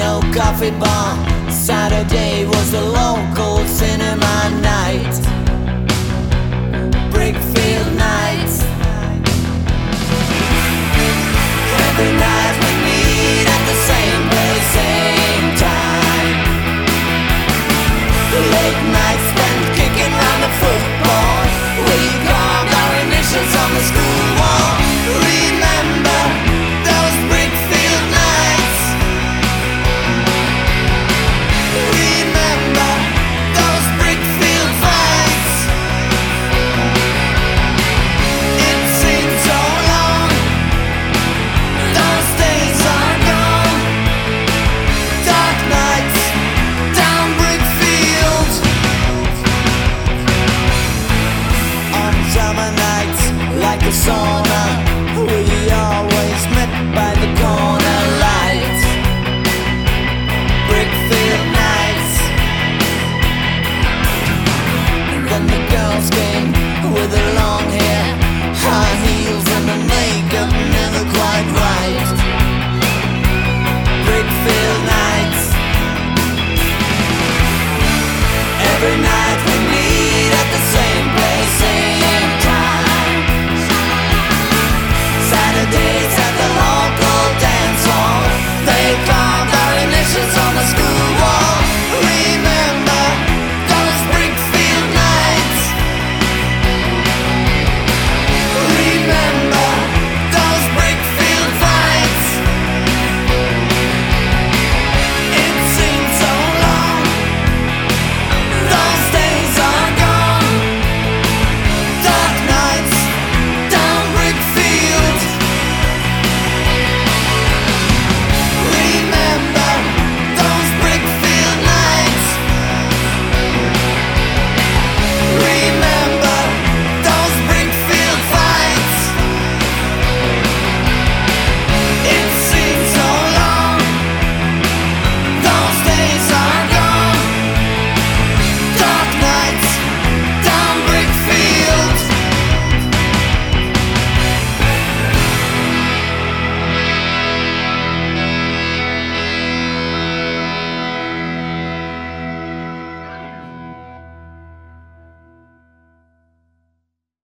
no coffee bar. Saturday was a local cinema night, Brickfield nights. Every night we meet at the same place, same time. Late nights spent kicking round the football. We carved our initials on the school wall. Remember those Brickfield nights? Remember those Brickfield fights? It seems so long, those days are gone. Dark nights down Brickfield. On summer nights, like a song